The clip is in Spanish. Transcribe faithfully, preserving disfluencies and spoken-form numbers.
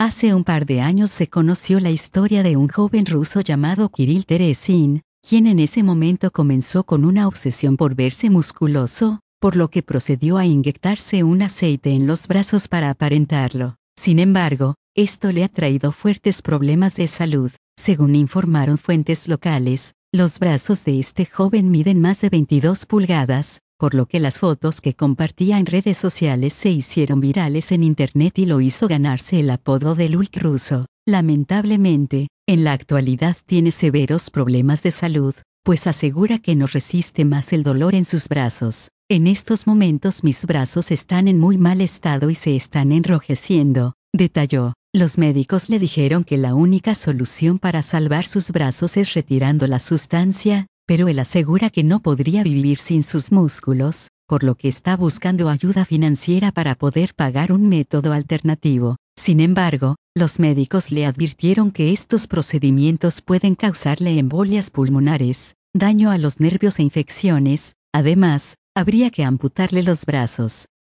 Hace un par de años se conoció la historia de un joven ruso llamado Kirill Teresin, quien en ese momento comenzó con una obsesión por verse musculoso, por lo que procedió a inyectarse un aceite en los brazos para aparentarlo. Sin embargo, esto le ha traído fuertes problemas de salud. Según informaron fuentes locales, los brazos de este joven miden más de veintidós pulgadas, por lo que las fotos que compartía en redes sociales se hicieron virales en internet y lo hizo ganarse el apodo del Hulk ruso. Lamentablemente, en la actualidad tiene severos problemas de salud, pues asegura que no resiste más el dolor en sus brazos. En estos momentos mis brazos están en muy mal estado y se están enrojeciendo, detalló. Los médicos le dijeron que la única solución para salvar sus brazos es retirando la sustancia, pero él asegura que no podría vivir sin sus músculos, por lo que está buscando ayuda financiera para poder pagar un método alternativo. Sin embargo, los médicos le advirtieron que estos procedimientos pueden causarle embolias pulmonares, daño a los nervios e infecciones. Además, habría que amputarle los brazos.